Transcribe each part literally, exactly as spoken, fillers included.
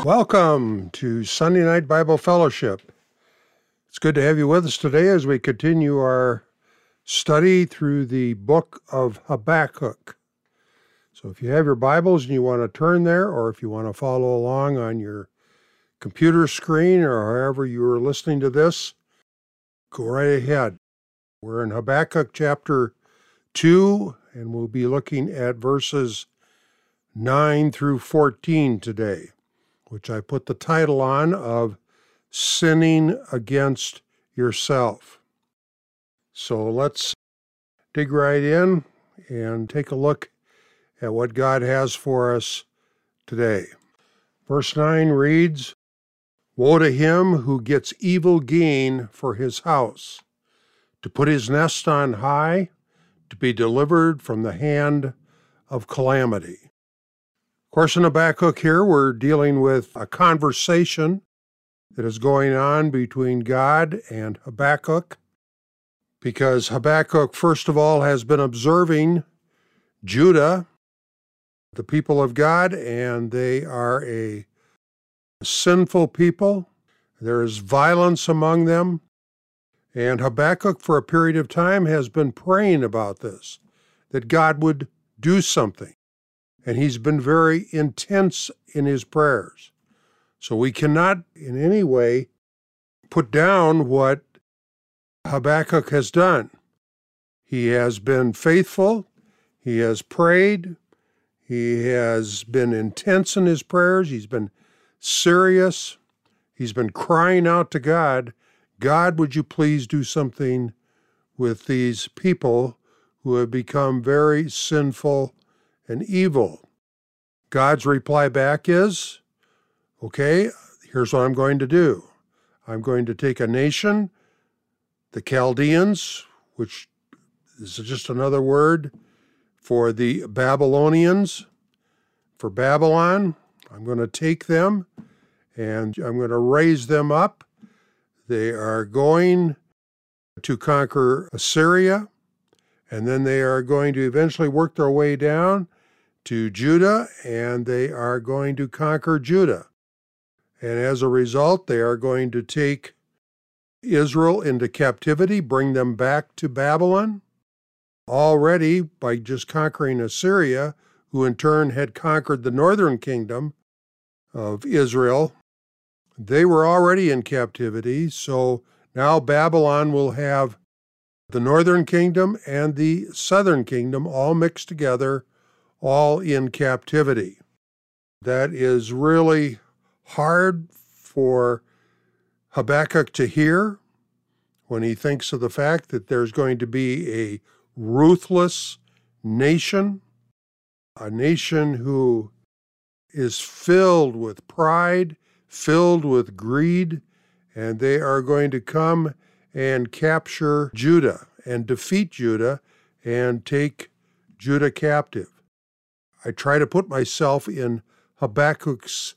Welcome to Sunday Night Bible Fellowship. It's good to have you with us today as we continue our study through the book of Habakkuk. So if you have your Bibles and you want to turn there, or if you want to follow along on your computer screen or however you are listening to this, go right ahead. We're in Habakkuk chapter two, and we'll be looking at verses nine through fourteen today, which I put the title on of Sinning Against Yourself. So let's dig right in and take a look at what God has for us today. Verse nine reads, "Woe to him who gets evil gain for his house, to put his nest on high, to be delivered from the hand of calamity." Of course, in Habakkuk here, we're dealing with a conversation that is going on between God and Habakkuk, because Habakkuk, first of all, has been observing Judah, the people of God, and they are a sinful people. There is violence among them, and Habakkuk, for a period of time, has been praying about this, that God would do something. And he's been very intense in his prayers. So we cannot in any way put down what Habakkuk has done. He has been faithful. He has prayed. He has been intense in his prayers. He's been serious. He's been crying out to God, "God, would you please do something with these people who have become very sinful and evil?" God's reply back is, okay, here's what I'm going to do. I'm going to take a nation, the Chaldeans, which is just another word for the Babylonians, for Babylon. I'm going to take them and I'm going to raise them up. They are going to conquer Assyria, and then they are going to eventually work their way down to Judah, and they are going to conquer Judah. And as a result, they are going to take Israel into captivity, bring them back to Babylon. Already, by just conquering Assyria, who in turn had conquered the northern kingdom of Israel, they were already in captivity. So now Babylon will have the northern kingdom and the southern kingdom all mixed together, all in captivity. That is really hard for Habakkuk to hear when he thinks of the fact that there's going to be a ruthless nation, a nation who is filled with pride, filled with greed, and they are going to come and capture Judah and defeat Judah and take Judah captive. I try to put myself in Habakkuk's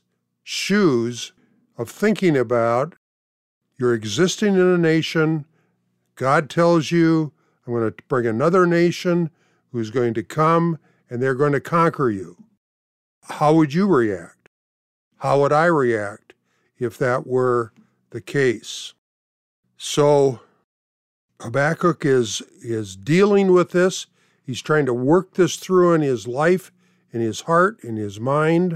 shoes of thinking about, you're existing in a nation. God tells you, I'm going to bring another nation who's going to come and they're going to conquer you. How would you react? How would I react if that were the case? So Habakkuk is, is dealing with this. He's trying to work this through in his life, in his heart, in his mind.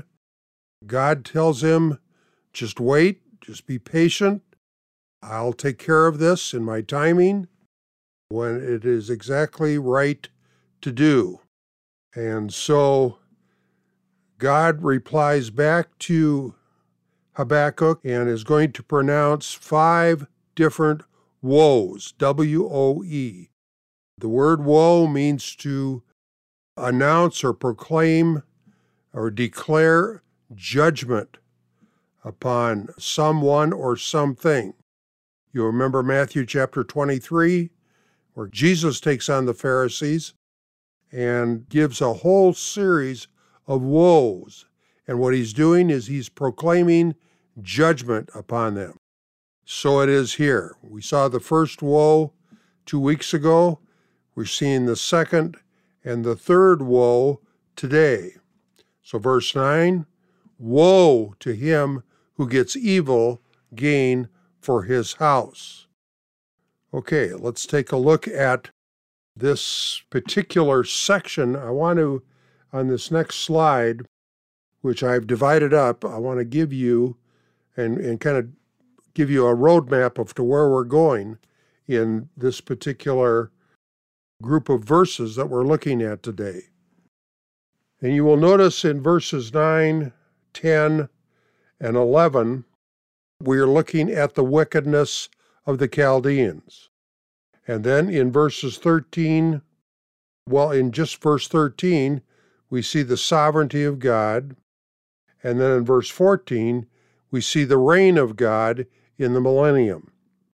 God tells him, just wait, just be patient. I'll take care of this in my timing when it is exactly right to do. And so God replies back to Habakkuk and is going to pronounce five different woes, W O E. The word woe means to announce or proclaim or declare judgment upon someone or something. You remember Matthew chapter twenty-three, where Jesus takes on the Pharisees and gives a whole series of woes. And what he's doing is he's proclaiming judgment upon them. So it is here. We saw the first woe two weeks ago. We're seeing the second and the third woe today. So verse nine, Woe to him who gets evil gain for his house. Okay, let's take a look at this particular section. I want to, on this next slide, which I've divided up, I want to give you and, and kind of give you a roadmap of to where we're going in this particular group of verses that we're looking at today. And you will notice in verses nine, ten, and eleven, we're looking at the wickedness of the Chaldeans. And then in verses thirteen, well, in just verse thirteen, we see the sovereignty of God. And then in verse fourteen, we see the reign of God in the millennium.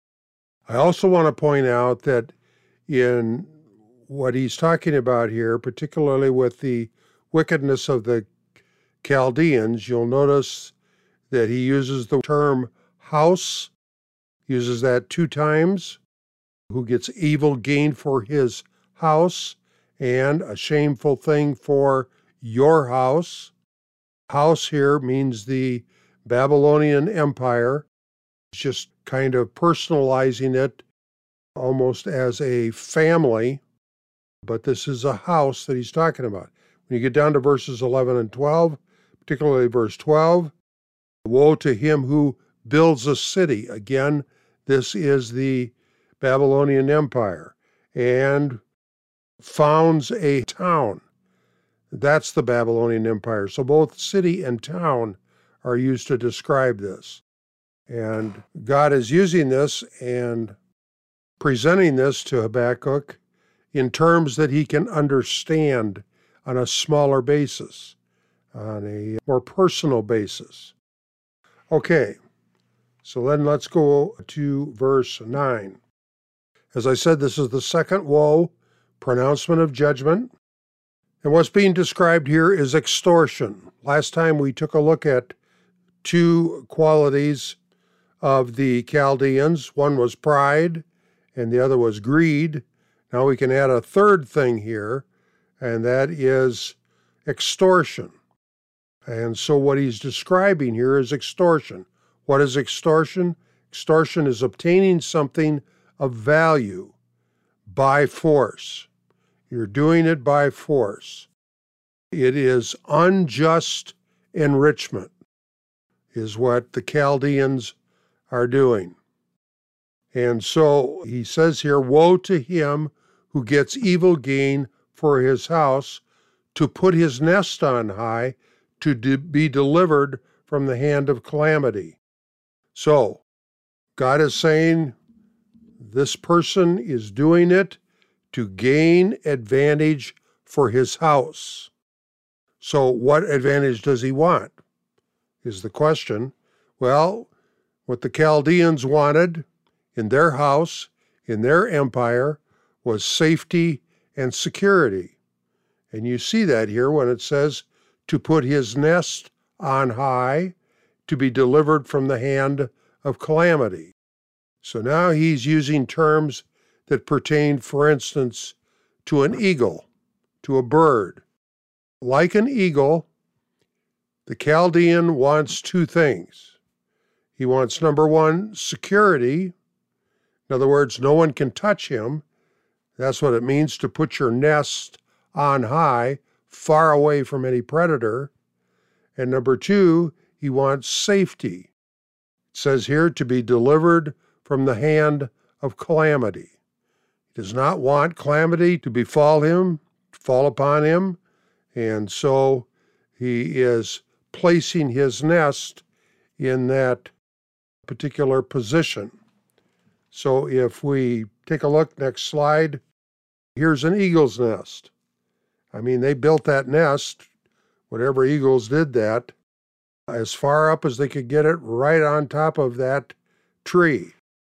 I also want to point out that in what he's talking about here, particularly with the wickedness of the Chaldeans, you'll notice that he uses the term house, uses that two times, who gets evil gain for his house, and a shameful thing for your house. House here means the Babylonian Empire. It's just kind of personalizing it almost as a family, but this is a house that he's talking about. When you get down to verses eleven and twelve, particularly verse twelve, woe to him who builds a city. Again, this is the Babylonian Empire, and founds a town. That's the Babylonian Empire. So both city and town are used to describe this. And God is using this and presenting this to Habakkuk in terms that he can understand on a smaller basis, on a more personal basis. Okay, so then let's go to verse nine. As I said, this is the second woe, pronouncement of judgment. And what's being described here is extortion. Last time we took a look at two qualities of the Chaldeans. One was pride, and the other was greed. Now we can add a third thing here, and that is extortion. And so what he's describing here is extortion. What is extortion? Extortion is obtaining something of value by force. You're doing it by force. It is unjust enrichment, is what the Chaldeans are doing. And so he says here, woe to him who gets evil gain for his house, to put his nest on high, to de- be delivered from the hand of calamity. So God is saying this person is doing it to gain advantage for his house. So what advantage does he want, is the question. Well, what the Chaldeans wanted in their house, in their empire, was safety and security. And you see that here when it says, to put his nest on high, to be delivered from the hand of calamity. So now he's using terms that pertain, for instance, to an eagle, to a bird. Like an eagle, the Chaldean wants two things. He wants, number one, security. In other words, no one can touch him. That's what it means to put your nest on high, far away from any predator. And number two, he wants safety. It says here, to be delivered from the hand of calamity. He does not want calamity to befall him, fall upon him, and so he is placing his nest in that particular position. So if we take a look, next slide, here's an eagle's nest. I mean, they built that nest, whatever eagles did that, as far up as they could get it, right on top of that tree.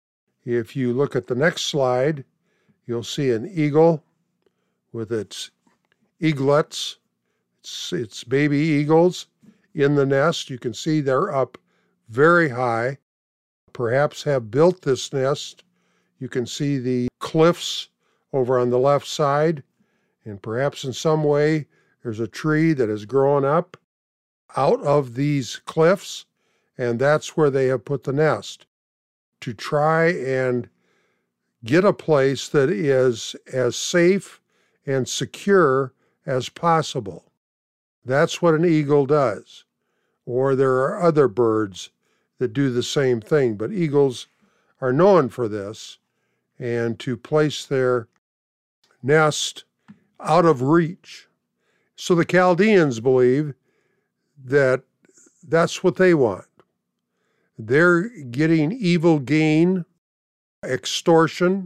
If you look at the next slide, you'll see an eagle with its eaglets, its, its baby eagles in the nest. You can see they're up very high, perhaps have built this nest. You can see the cliffs over on the left side, and perhaps in some way there's a tree that has grown up. out of these cliffs, and that's where they have put the nest, to try and get a place that is as safe and secure as possible. That's what an eagle does. Or there are other birds that do the same thing, but eagles are known for this, and to place their nest out of reach. So the Chaldeans believe that that's what they want. They're getting evil gain, extortion,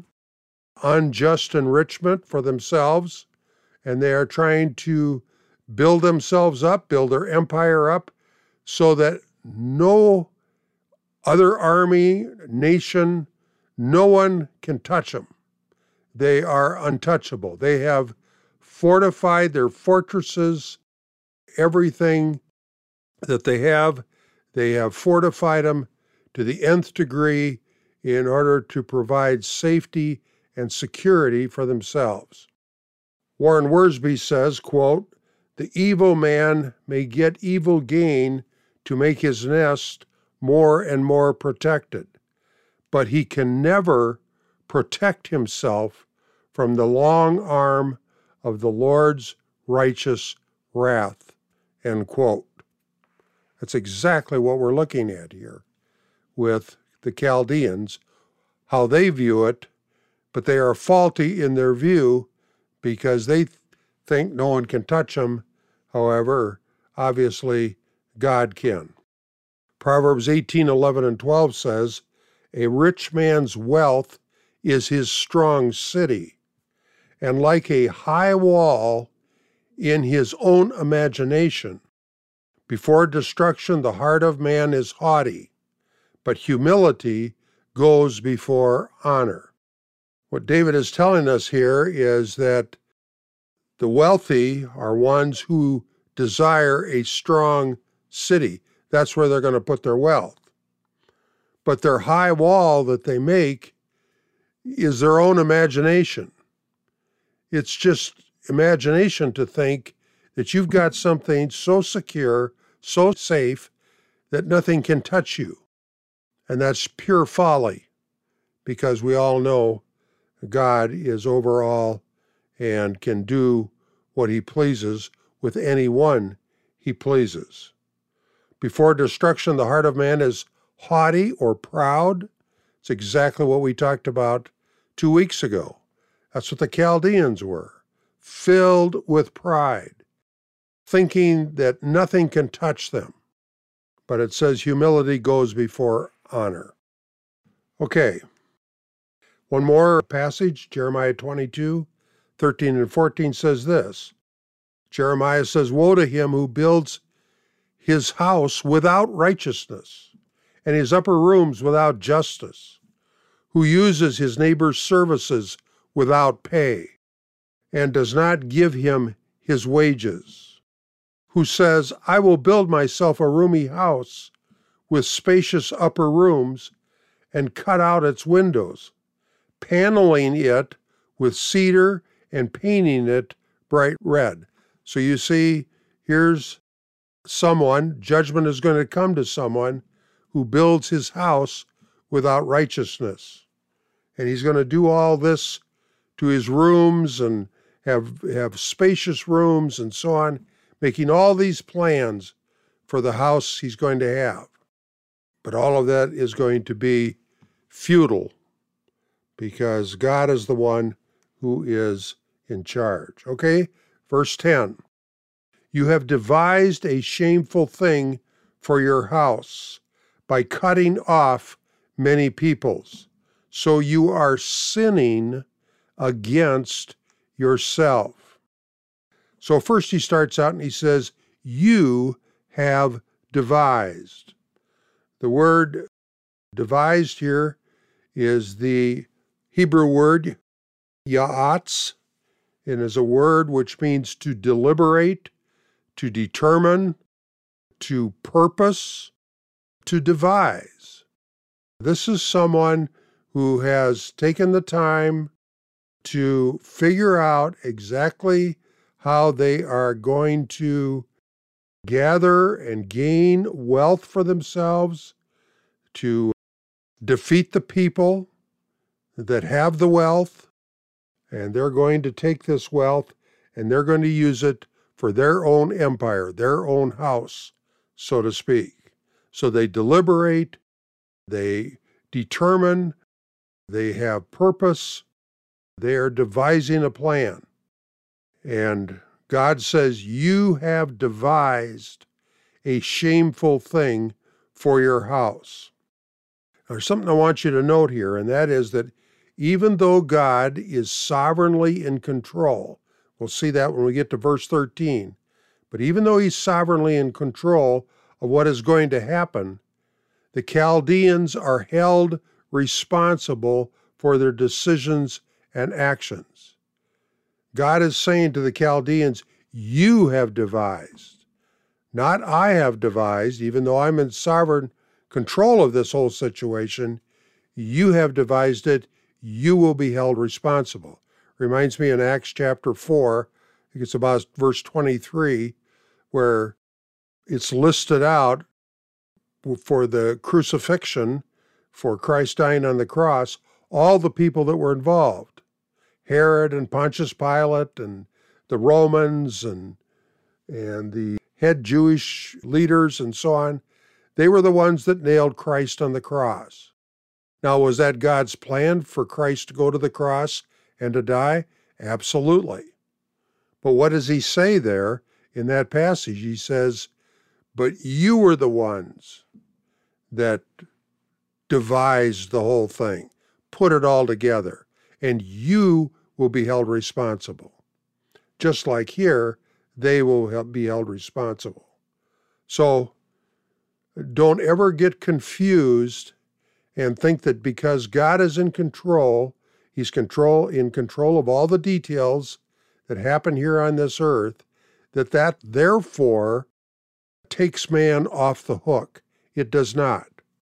unjust enrichment for themselves, and they are trying to build themselves up, build their empire up, so that no other army, nation, no one can touch them. They are untouchable. They have fortified their fortresses, everything that they have, they have fortified them to the nth degree in order to provide safety and security for themselves. Warren Wiersbe says, quote, "The evil man may get evil gain to make his nest more and more protected, but he can never protect himself from the long arm of the Lord's righteous wrath," end quote. That's exactly what we're looking at here with the Chaldeans, how they view it, but they are faulty in their view because they th- think no one can touch them. However, obviously, God can. Proverbs eighteen, eleven, and twelve says, "A rich man's wealth is his strong city, and like a high wall in his own imagination. Before destruction, the heart of man is haughty, but humility goes before honor." What David is telling us here is that the wealthy are ones who desire a strong city. That's where they're going to put their wealth. But their high wall that they make is their own imagination. It's just imagination to think that you've got something so secure, so safe, that nothing can touch you. And that's pure folly, because we all know God is over all and can do what he pleases with anyone he pleases. Before destruction, the heart of man is haughty or proud. It's exactly what we talked about two weeks ago. That's what the Chaldeans were, filled with pride, thinking that nothing can touch them. But it says humility goes before honor. Okay, one more passage, Jeremiah twenty-two, thirteen and fourteen says this. Jeremiah says, "Woe to him who builds his house without righteousness, and his upper rooms without justice, who uses his neighbor's services without pay, and does not give him his wages, who says, 'I will build myself a roomy house with spacious upper rooms, and cut out its windows, paneling it with cedar and painting it bright red.'" So you see, here's someone, judgment is going to come to someone who builds his house without righteousness. And he's going to do all this to his rooms and have, have spacious rooms and so on, making all these plans for the house he's going to have. But all of that is going to be futile, because God is the one who is in charge. Okay, verse ten. "You have devised a shameful thing for your house by cutting off many peoples. So you are sinning against yourself." So first he starts out and he says, "You have devised." The word devised here is the Hebrew word ya'atz. It is a word which means to deliberate, to determine, to purpose, to devise. This is someone who has taken the time to figure out exactly how they are going to gather and gain wealth for themselves, to defeat the people that have the wealth, and they're going to take this wealth and they're going to use it for their own empire, their own house, so to speak. So they deliberate, they determine, they have purpose, they are devising a plan. And God says, you have devised a shameful thing for your house. There's something I want you to note here, and that is that even though God is sovereignly in control, we'll see that when we get to verse thirteen, but even though he's sovereignly in control of what is going to happen, the Chaldeans are held responsible for their decisions and actions. God is saying to the Chaldeans, you have devised, not I have devised, even though I'm in sovereign control of this whole situation, you have devised it, you will be held responsible. Reminds me in Acts chapter four, I think it's about verse twenty-three, where it's listed out for the crucifixion, for Christ dying on the cross, all the people that were involved. Herod and Pontius Pilate and the Romans and, and the head Jewish leaders and so on, they were the ones that nailed Christ on the cross. Now, was that God's plan for Christ to go to the cross and to die? Absolutely. But what does he say there in that passage? He says, but you were the ones that devised the whole thing, put it all together, and you will be held responsible. Just like here, they will be held responsible. So don't ever get confused and think that because God is in control, he's control in control of all the details that happen here on this earth, that that therefore takes man off the hook. It does not.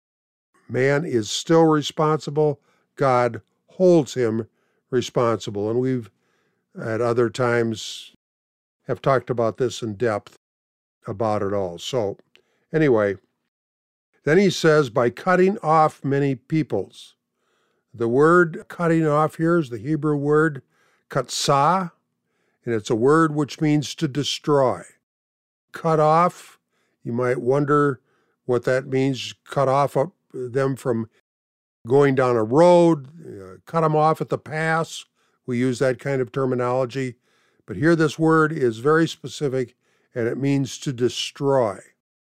Man is still responsible. God holds him responsible. And we've, at other times, have talked about this in depth about it all. So, anyway, then he says, by cutting off many peoples. The word cutting off here is the Hebrew word katsah, and it's a word which means to destroy. Cut off, you might wonder what that means, cut off them from going down a road, uh, cut them off at the pass. We use that kind of terminology. But here this word is very specific, and it means to destroy.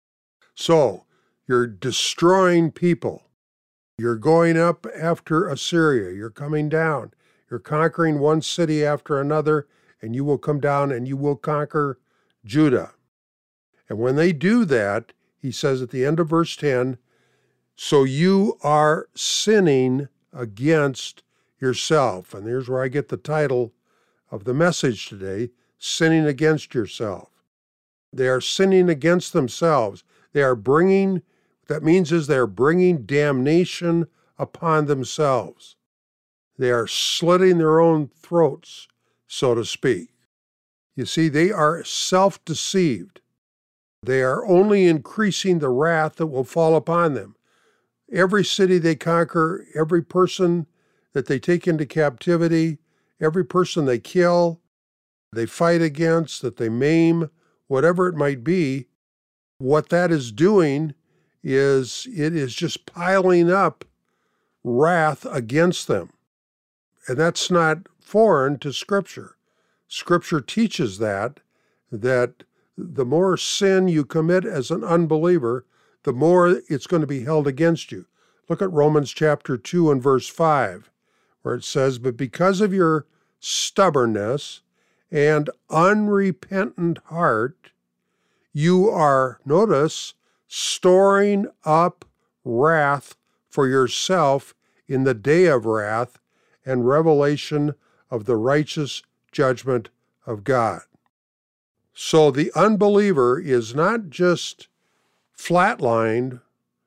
So, you're destroying people. You're going up after Assyria. You're coming down. You're conquering one city after another, and you will come down and you will conquer Judah. And when they do that, he says at the end of verse ten, so you are sinning against yourself. And here's where I get the title of the message today, Sinning Against Yourself. They are sinning against themselves. They are bringing, what that means is they are bringing damnation upon themselves. They are slitting their own throats, so to speak. You see, they are self-deceived. They are only increasing the wrath that will fall upon them. Every city they conquer, every person that they take into captivity, every person they kill, they fight against, that they maim, whatever it might be, what that is doing is it is just piling up wrath against them. And that's not foreign to Scripture. Scripture teaches that, that the more sin you commit as an unbeliever, the more it's going to be held against you. Look at Romans chapter two and verse five, where it says, but because of your stubbornness and unrepentant heart, you are, notice, storing up wrath for yourself in the day of wrath and revelation of the righteous judgment of God. So the unbeliever is not just flatlined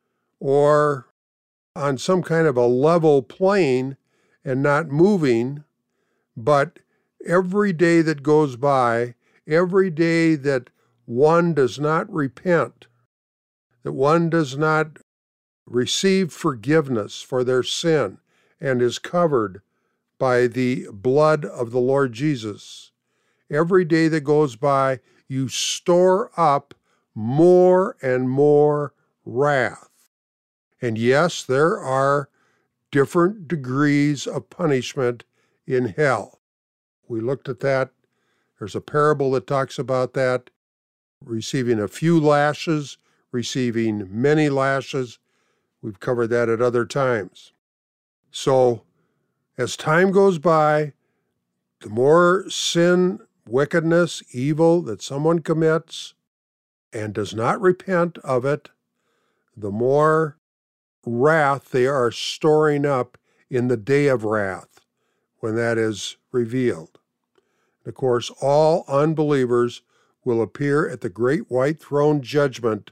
or on some kind of a level plane and not moving, but every day that goes by, every day that one does not repent, that one does not receive forgiveness for their sin and is covered by the blood of the Lord Jesus, every day that goes by, you store up more and more wrath. And yes, there are different degrees of punishment in hell. We looked at that. There's a parable that talks about that, receiving a few lashes, receiving many lashes. We've covered that at other times. So as time goes by, the more sin, wickedness, evil that someone commits and does not repent of it, the more wrath they are storing up in the day of wrath when that is revealed. And of course, all unbelievers will appear at the great white throne judgment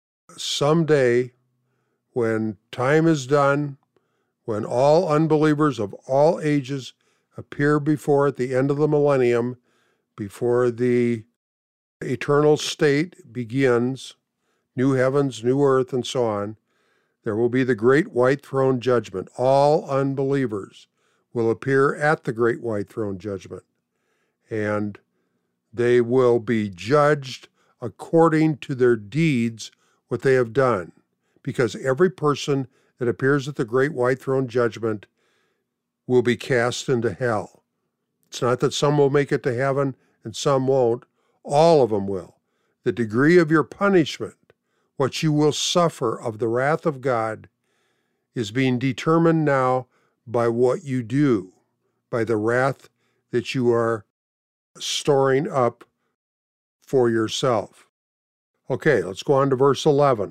someday when time is done, when all unbelievers of all ages appear before at the end of the millennium, before the eternal state begins, new heavens, new earth, and so on. There will be the great white throne judgment. All unbelievers will appear at the great white throne judgment, and they will be judged according to their deeds, what they have done. Because every person that appears at the great white throne judgment will be cast into hell. It's not that some will make it to heaven and some won't. All of them will. The degree of your punishment, what you will suffer of the wrath of God, is being determined now by what you do, by the wrath that you are storing up for yourself. Okay, let's go on to verse eleven.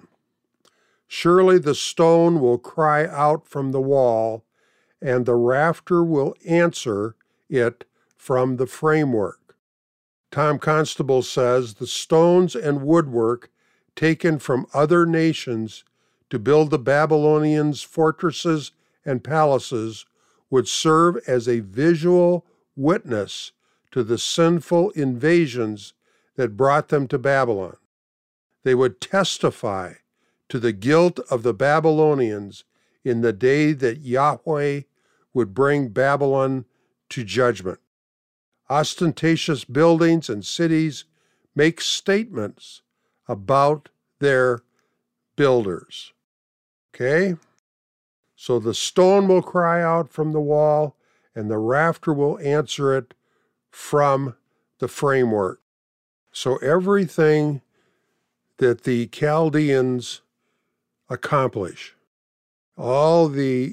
Surely the stone will cry out from the wall, and the rafter will answer it from the framework. Tom Constable says the stones and woodwork taken from other nations to build the Babylonians' fortresses and palaces would serve as a visual witness to the sinful invasions that brought them to Babylon. They would testify to the guilt of the Babylonians in the day that Yahweh would bring Babylon to judgment. Ostentatious buildings and cities make statements about their builders. Okay? So the stone will cry out from the wall, and the rafter will answer it from the framework. So everything that the Chaldeans accomplish, all the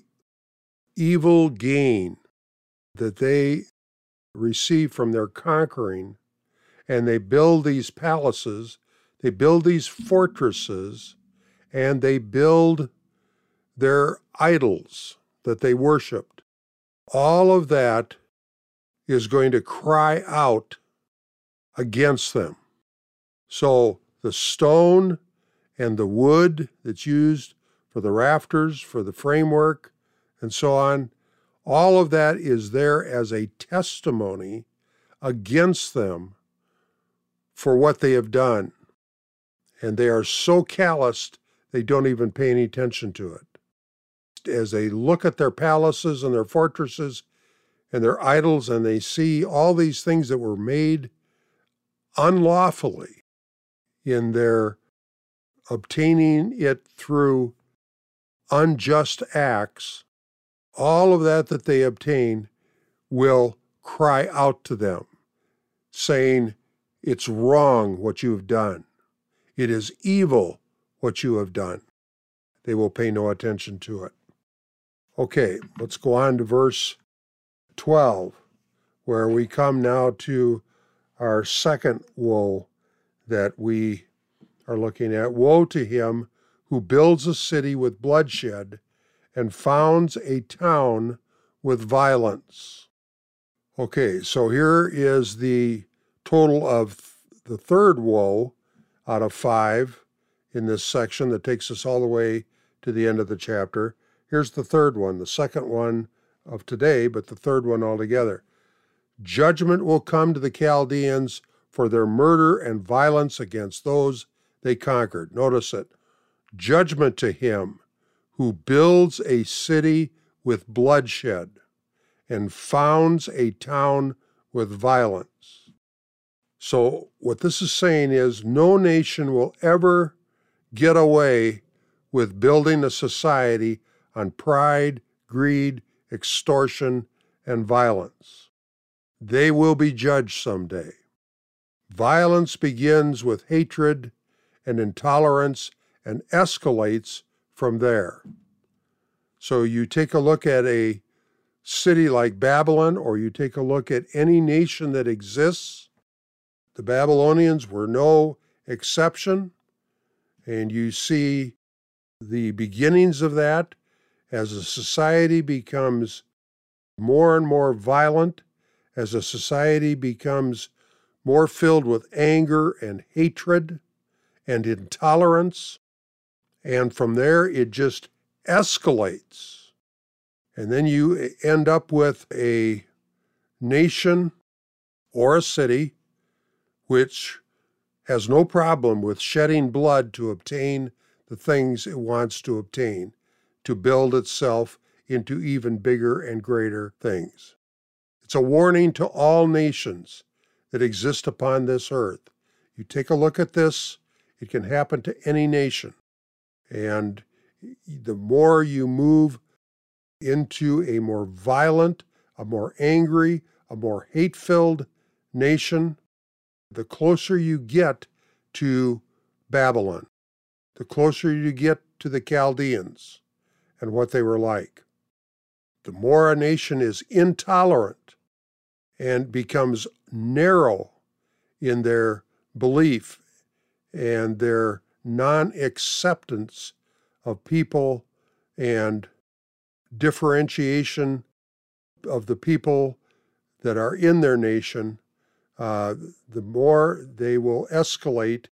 evil gain that they receive from their conquering, and they build these palaces, they build these fortresses, and they build their idols that they worshiped. All of that is going to cry out against them. So the stone and the wood that's used for the rafters, for the framework, and so on, all of that is there as a testimony against them for what they have done. And they are so calloused, they don't even pay any attention to it. As they look at their palaces and their fortresses and their idols, and they see all these things that were made unlawfully in their obtaining it through unjust acts, all of that that they obtain will cry out to them, saying, it's wrong what you have done. It is evil what you have done. They will pay no attention to it. Okay, let's go on to verse twelve, where we come now to our second woe that we are looking at. Woe to him who builds a city with bloodshed and founds a town with violence. Okay, so here is the total of the third woe out of five in this section that takes us all the way to the end of the chapter. Here's the third one, the second one of today, but the third one altogether. Judgment will come to the Chaldeans for their murder and violence against those they conquered. Notice it. Judgment to him who builds a city with bloodshed and founds a town with violence. So what this is saying is no nation will ever get away with building a society on pride, greed, extortion, and violence. They will be judged someday. Violence begins with hatred and intolerance and escalates from there. So you take a look at a city like Babylon, or you take a look at any nation that exists. The Babylonians were no exception, and you see the beginnings of that as a society becomes more and more violent, as a society becomes more filled with anger and hatred and intolerance. And from there, it just escalates. And then you end up with a nation or a city which has no problem with shedding blood to obtain the things it wants to obtain, to build itself into even bigger and greater things. It's a warning to all nations that exist upon this earth. You take a look at this, it can happen to any nation. And the more you move into a more violent, a more angry, a more hate-filled nation, the closer you get to Babylon, the closer you get to the Chaldeans and what they were like. The more a nation is intolerant and becomes narrow in their belief and their non-acceptance of people and differentiation of the people that are in their nation, uh, the more they will escalate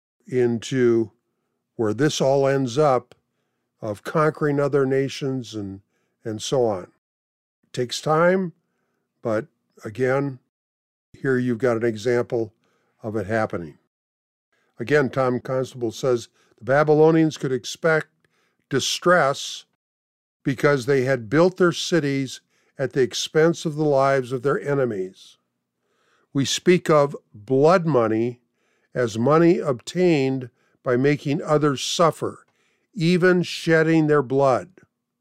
into where this all ends up of conquering other nations and, and so on. It takes time, but again, here you've got an example of it happening. Again, Tom Constable says the Babylonians could expect distress because they had built their cities at the expense of the lives of their enemies. We speak of blood money as money obtained by making others suffer, even shedding their blood.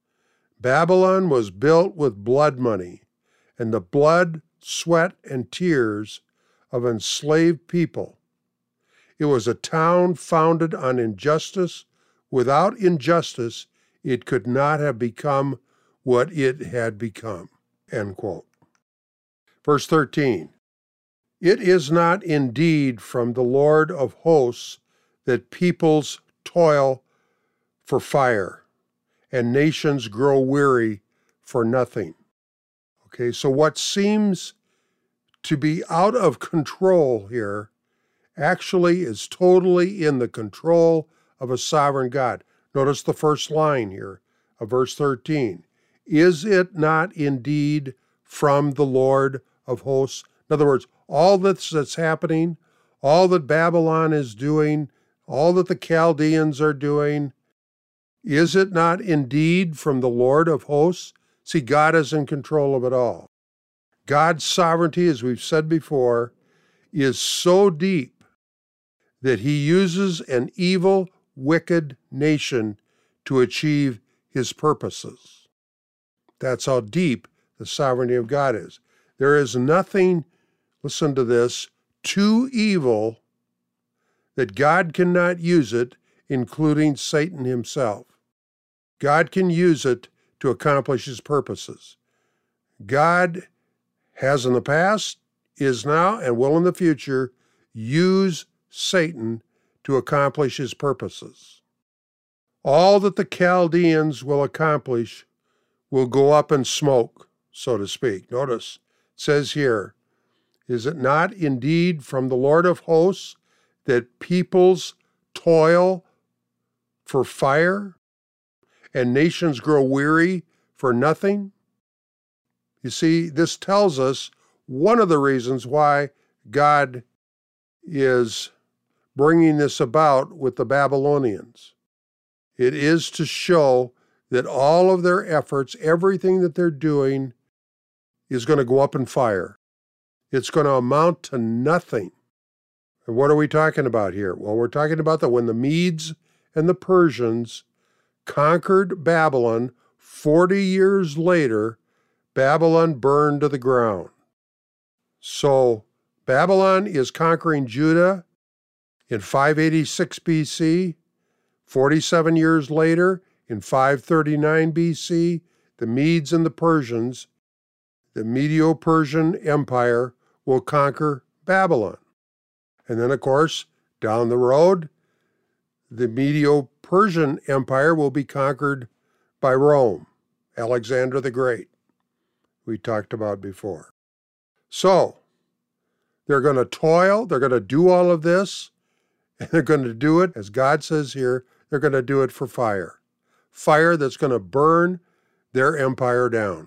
Babylon was built with blood money, and the blood, sweat, and tears of enslaved people. It was a town founded on injustice. Without injustice, it could not have become what it had become. End quote. Verse thirteen. It is not indeed from the Lord of hosts that peoples toil for fire and nations grow weary for nothing. Okay, so what seems to be out of control here actually is totally in the control of a sovereign God. Notice the first line here of verse thirteen. Is it not indeed from the Lord of hosts? In other words, all that's, that's happening, all that Babylon is doing, all that the Chaldeans are doing, is it not indeed from the Lord of hosts? See, God is in control of it all. God's sovereignty, as we've said before, is so deep that he uses an evil, wicked nation to achieve his purposes. That's how deep the sovereignty of God is. There is nothing, listen to this, too evil that God cannot use it, including Satan himself. God can use it to accomplish his purposes. God has in the past, is now, and will in the future use Satan to accomplish his purposes. All that the Chaldeans will accomplish will go up in smoke, so to speak. Notice, it says here, is it not indeed from the Lord of hosts that peoples toil for fire and nations grow weary for nothing? You see, this tells us one of the reasons why God is bringing this about with the Babylonians. It is to show that all of their efforts, everything that they're doing, is going to go up in fire. It's going to amount to nothing. And what are we talking about here? Well, we're talking about that when the Medes and the Persians conquered Babylon, forty years later, Babylon burned to the ground. So Babylon is conquering Judah in five eighty-six B C. forty-seven years later, in five thirty-nine B C, the Medes and the Persians, the Medo-Persian Empire, will conquer Babylon. And then, of course, down the road, the Medo-Persian Empire will be conquered by Rome, Alexander the Great, we talked about before. So, they're going to toil, they're going to do all of this, and they're going to do it, as God says here, they're going to do it for fire. Fire that's going to burn their empire down.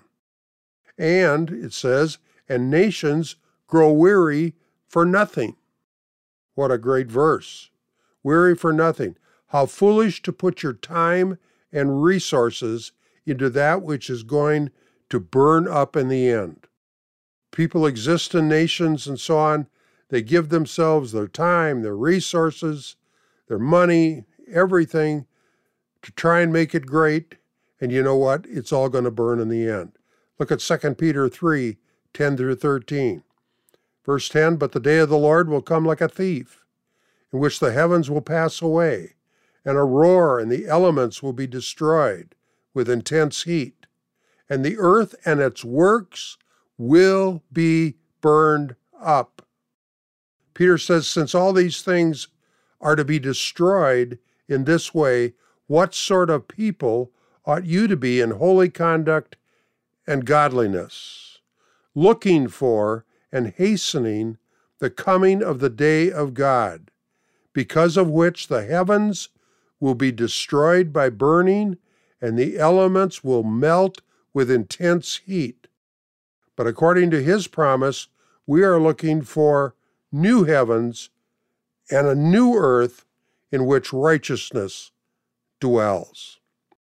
And it says, and nations grow weary for nothing. What a great verse. Weary for nothing. How foolish to put your time and resources into that which is going to burn up in the end. People exist in nations and so on. They give themselves their time, their resources, their money, everything to try and make it great. And you know what? It's all going to burn in the end. Look at Second Peter three, ten through thirteen. Verse ten, but the day of the Lord will come like a thief, in which the heavens will pass away, and a roar, and the elements will be destroyed with intense heat, and the earth and its works will be burned up. Peter says, since all these things are to be destroyed in this way, what sort of people ought you to be in holy conduct and godliness, looking for and hastening the coming of the day of God, because of which the heavens will be destroyed by burning, and the elements will melt with intense heat. But according to his promise, we are looking for new heavens and a new earth in which righteousness dwells.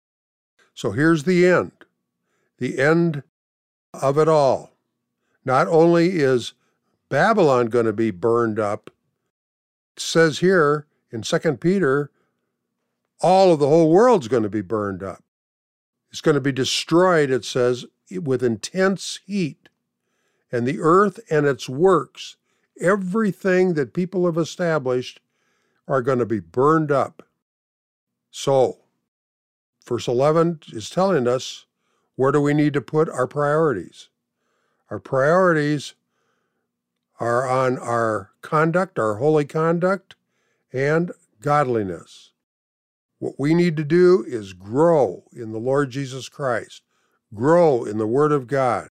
So here's the end, the end of it all. Not only is Babylon going to be burned up, it says here in Second Peter, all of the whole world's going to be burned up. It's going to be destroyed, it says, with intense heat. And the earth and its works, everything that people have established, are going to be burned up. So, verse eleven is telling us, where do we need to put our priorities? Our priorities are on our conduct, our holy conduct, and godliness. What we need to do is grow in the Lord Jesus Christ, grow in the Word of God,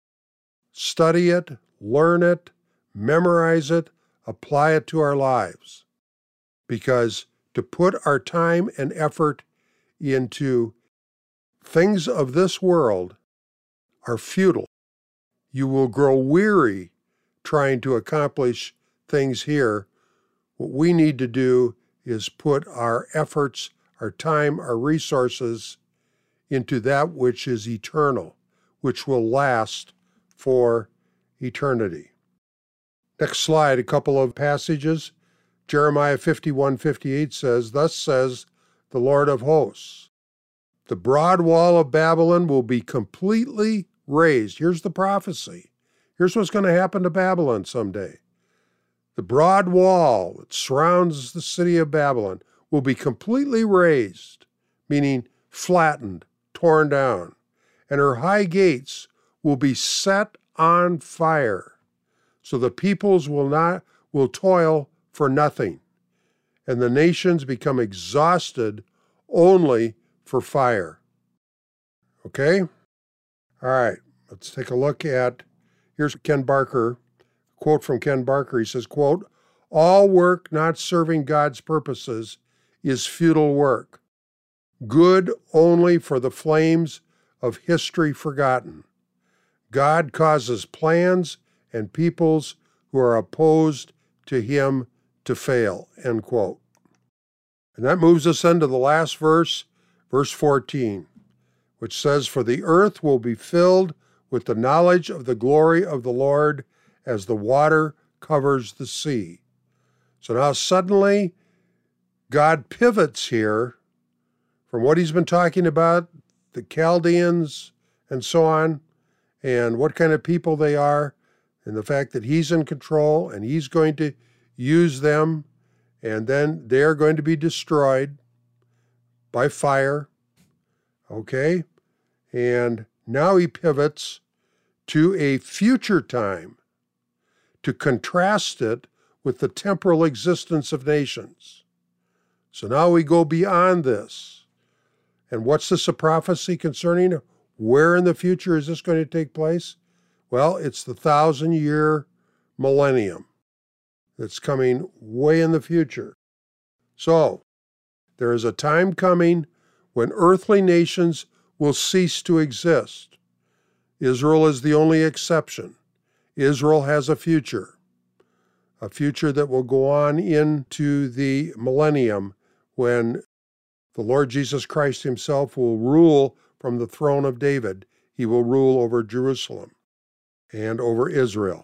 study it, learn it, memorize it, apply it to our lives. Because to put our time and effort into things of this world are futile. You will grow weary trying to accomplish things here. What we need to do is put our efforts, our time, our resources into that which is eternal, which will last for eternity. Next slide, a couple of passages. Jeremiah fifty-one fifty-eight says, thus says the Lord of hosts, the broad wall of Babylon will be completely raised. Here's the prophecy. Here's what's going to happen to Babylon someday. The broad wall that surrounds the city of Babylon will be completely raised, meaning flattened, torn down, and her high gates will be set on fire. So the peoples will not will toil for nothing, and the nations become exhausted only for fire. Okay? All right, let's take a look at, here's Ken Barker, a quote from Ken Barker. He says, quote, all work not serving God's purposes is futile work, good only for the flames of history forgotten. God causes plans and peoples who are opposed to him to fail, end quote. And that moves us into the last verse, verse fourteen, which says, "For the earth will be filled with the knowledge of the glory of the Lord as the water covers the sea." So now suddenly God pivots here from what he's been talking about, the Chaldeans and so on, and what kind of people they are, and the fact that he's in control and he's going to use them, and then they're going to be destroyed by fire. Okay? And now he pivots to a future time to contrast it with the temporal existence of nations. So now we go beyond this. And what's this a prophecy concerning? Where in the future is this going to take place? Well, it's the thousand-year millennium that's coming way in the future. So, there is a time coming when earthly nations will cease to exist. Israel is the only exception. Israel has a future, a future that will go on into the millennium when the Lord Jesus Christ himself will rule from the throne of David. He will rule over Jerusalem and over Israel.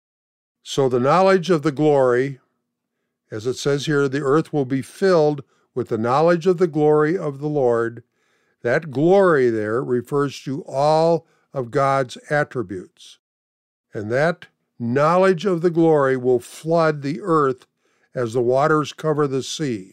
So the knowledge of the glory, as it says here, the earth will be filled with the knowledge of the glory of the Lord. That glory there refers to all of God's attributes. And that knowledge of the glory will flood the earth as the waters cover the sea.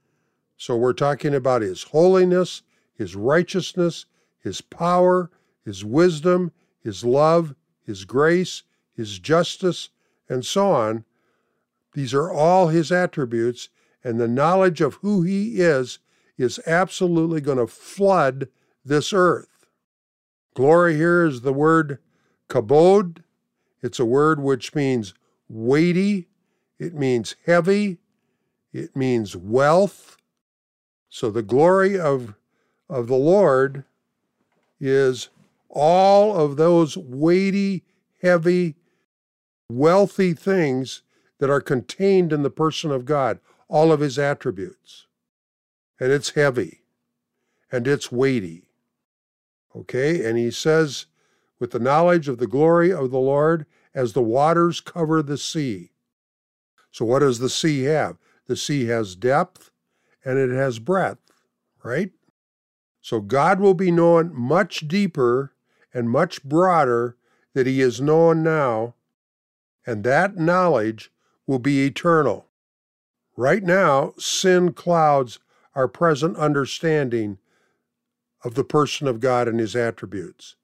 So we're talking about his holiness, his righteousness, his power, his wisdom, his love, his grace, his justice, and so on. These are all his attributes, and the knowledge of who he is is absolutely going to flood this earth. Glory here is the word kabod. It's a word which means weighty, it means heavy, it means wealth. So the glory of, of the Lord is all of those weighty, heavy, wealthy things that are contained in the person of God, all of his attributes. And it's heavy, and it's weighty. Okay, and he says, with the knowledge of the glory of the Lord, as the waters cover the sea. So what does the sea have? The sea has depth, and it has breadth, right? So God will be known much deeper and much broader than he is known now, and that knowledge will be eternal. Right now, sin clouds our present understanding of the person of God and his attributes.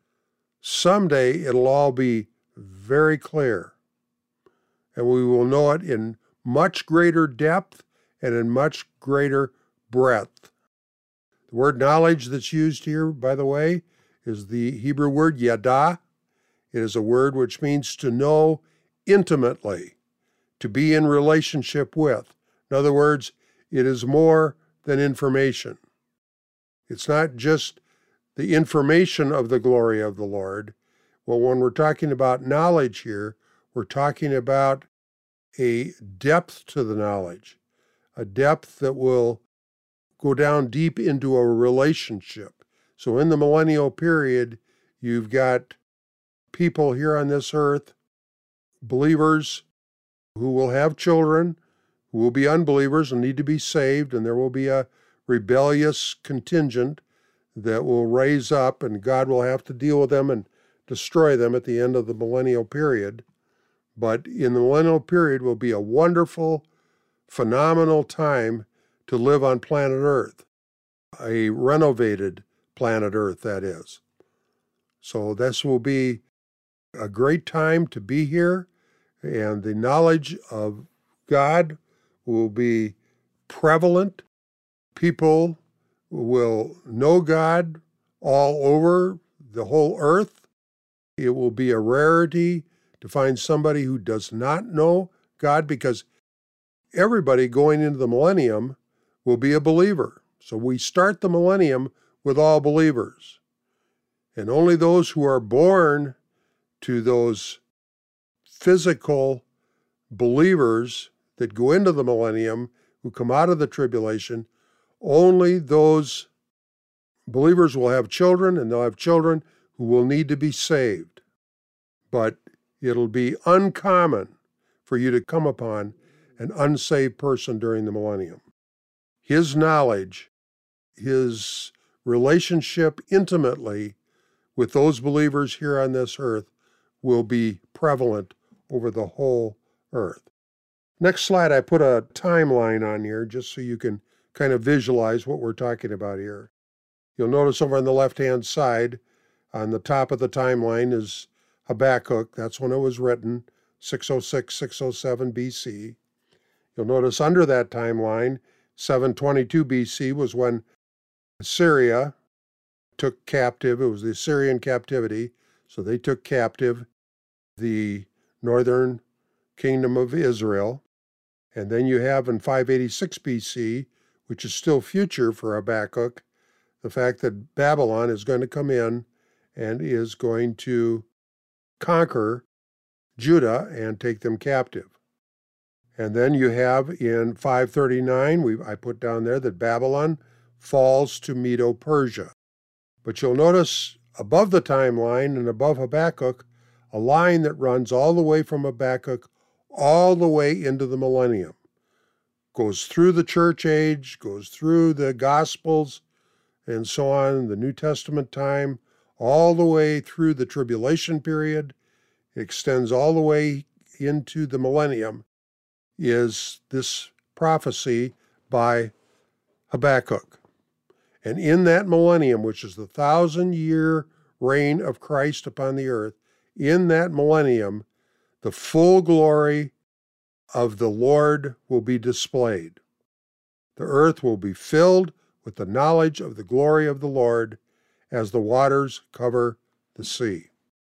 Someday it'll all be very clear, and we will know it in much greater depth and in much greater breadth. The word knowledge that's used here, by the way, is the Hebrew word yada. It is a word which means to know intimately, to be in relationship with. In other words, it is more than information. It's not just the information of the glory of the Lord. Well, when we're talking about knowledge here, we're talking about a depth to the knowledge, a depth that will go down deep into a relationship. So in the millennial period, you've got people here on this earth, believers who will have children, who will be unbelievers and need to be saved, and there will be a rebellious contingent that will raise up, and God will have to deal with them and destroy them at the end of the millennial period. But in the millennial period will be a wonderful, phenomenal time to live on planet Earth, a renovated planet Earth, that is. So this will be a great time to be here, and the knowledge of God will be prevalent. People will know God all over the whole earth. It will be a rarity to find somebody who does not know God, because everybody going into the millennium will be a believer. So we start the millennium with all believers. And only those who are born to those physical believers that go into the millennium, who come out of the tribulation, only those believers will have children, and they'll have children who will need to be saved. But it'll be uncommon for you to come upon an unsaved person during the millennium. His knowledge, his relationship intimately with those believers here on this earth will be prevalent over the whole earth. Next slide, I put a timeline on here just so you can kind of visualize what we're talking about here. You'll notice over on the left-hand side, on the top of the timeline is Habakkuk. That's when it was written, six oh six, six oh seven B C. You'll notice under that timeline, seven twenty-two B C was when Assyria took captive. It was the Assyrian captivity. So they took captive the northern kingdom of Israel. And then you have in five eighty-six B C, which is still future for Habakkuk, the fact that Babylon is going to come in and is going to conquer Judah and take them captive. And then you have in five thirty-nine, we, I put down there that Babylon falls to Medo-Persia. But you'll notice above the timeline and above Habakkuk, a line that runs all the way from Habakkuk all the way into the millennium. Goes through the church age, goes through the Gospels, and so on, the New Testament time, all the way through the tribulation period. It extends all the way into the millennium, is this prophecy by Habakkuk. And in that millennium, which is the thousand-year reign of Christ upon the earth, in that millennium, the full glory of the Lord will be displayed. The earth will be filled with the knowledge of the glory of the Lord as the waters cover the sea.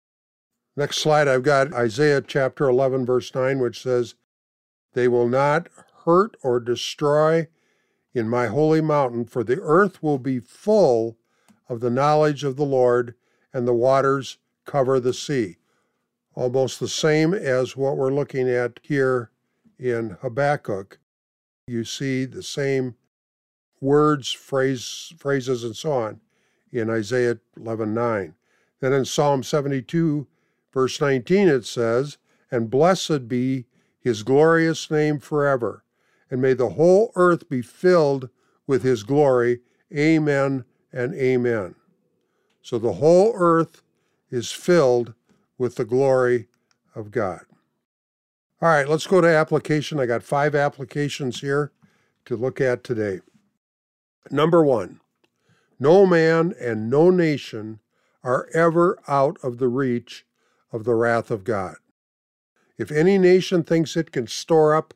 Next slide, I've got Isaiah chapter eleven, verse nine, which says, "They will not hurt or destroy in my holy mountain, for the earth will be full of the knowledge of the Lord, and the waters cover the sea." Almost the same as what we're looking at here in Habakkuk. You see the same words, phrase, phrases, and so on in Isaiah eleven nine. Then in Psalm seventy-two, verse nineteen, it says, "And blessed be his glorious name forever, and may the whole earth be filled with his glory. Amen and amen." So the whole earth is filled with the glory of God. All right, let's go to application. I got five applications here to look at today. Number one, no man and no nation are ever out of the reach of the wrath of God. If any nation thinks it can store up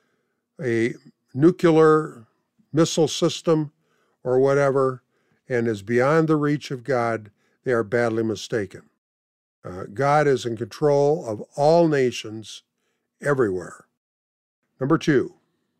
a nuclear missile system or whatever and is beyond the reach of God, they are badly mistaken. Uh, God is in control of all nations everywhere. Number two,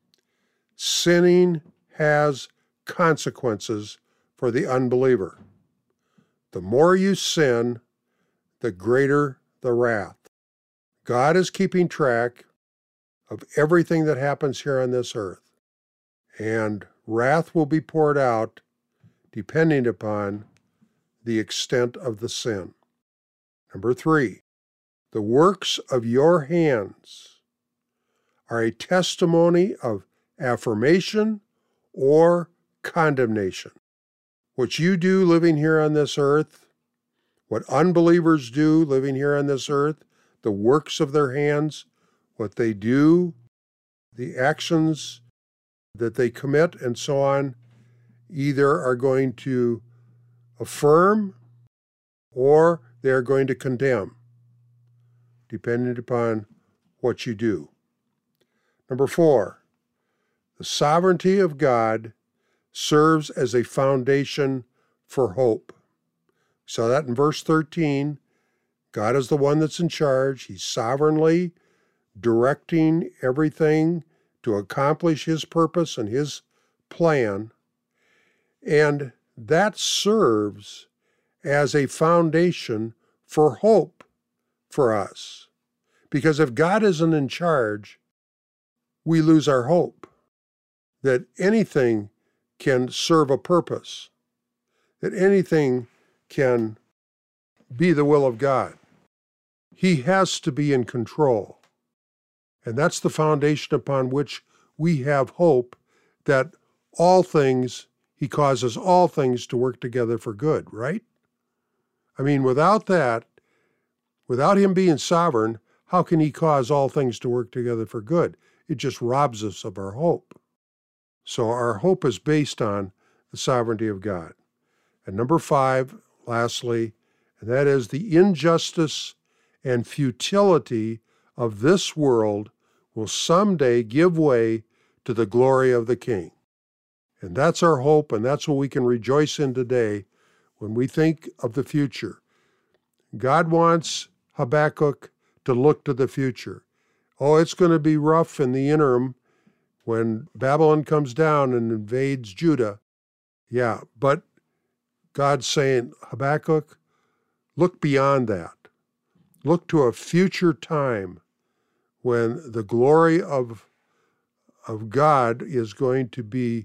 sinning has consequences for the unbeliever. The more you sin, the greater the wrath. God is keeping track of everything that happens here on this earth, and wrath will be poured out depending upon the extent of the sin. Number three, the works of your hands are a testimony of affirmation or condemnation. What you do living here on this earth, what unbelievers do living here on this earth, the works of their hands, what they do, the actions that they commit, and so on, either are going to affirm or they are going to condemn, depending upon what you do. Number four, the sovereignty of God serves as a foundation for hope. We saw that in verse thirteen. God is the one that's in charge. He's sovereignly directing everything to accomplish his purpose and his plan. And that serves as a foundation for hope for us. Because if God isn't in charge, we lose our hope that anything can serve a purpose, that anything can be the will of God. He has to be in control. And that's the foundation upon which we have hope that all things, he causes all things to work together for good, right? I mean, without that, without him being sovereign, how can he cause all things to work together for good? It just robs us of our hope. So our hope is based on the sovereignty of God. And number five, lastly, and that is the injustice and futility of this world will someday give way to the glory of the King. And that's our hope, and that's what we can rejoice in today when we think of the future. God wants Habakkuk to look to the future. Oh, it's going to be rough in the interim when Babylon comes down and invades Judah. Yeah, but God's saying, Habakkuk, look beyond that. Look to a future time when the glory of, of God is going to be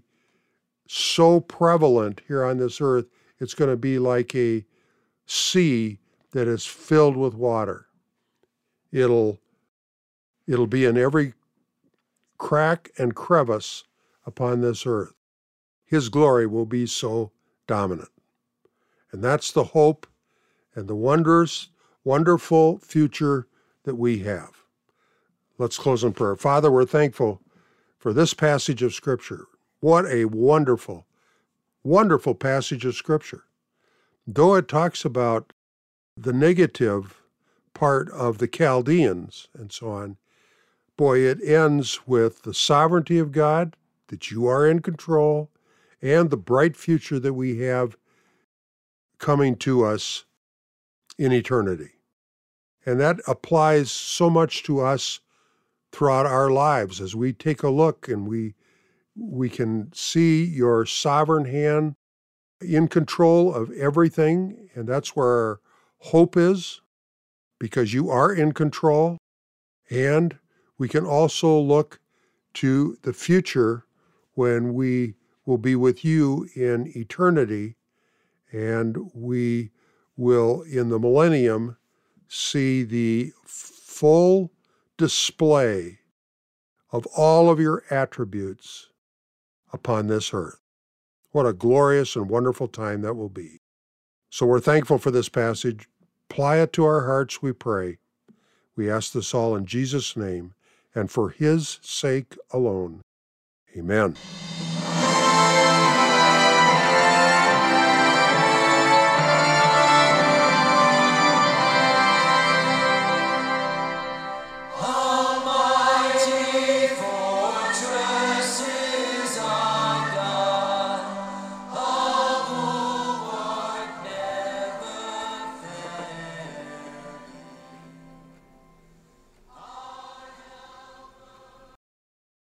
so prevalent here on this earth, it's going to be like a sea that is filled with water. It'll, it'll be in every crack and crevice upon this earth. His glory will be so dominant. And that's the hope and the wondrous, wonderful future that we have. Let's close in prayer. Father, we're thankful for this passage of Scripture. What a wonderful, wonderful passage of Scripture. Though it talks about the negative part of the Chaldeans and so on, boy, it ends with the sovereignty of God, that you are in control, and the bright future that we have coming to us in eternity. And that applies so much to us throughout our lives as we take a look and we we can see your sovereign hand in control of everything, and that's where our hope is, because you are in control. And we can also look to the future when we will be with you in eternity, and we will, in the millennium, see the full display of all of your attributes upon this earth. What a glorious and wonderful time that will be. So we're thankful for this passage. Apply it to our hearts, we pray. We ask this all in Jesus' name and for his sake alone. Amen.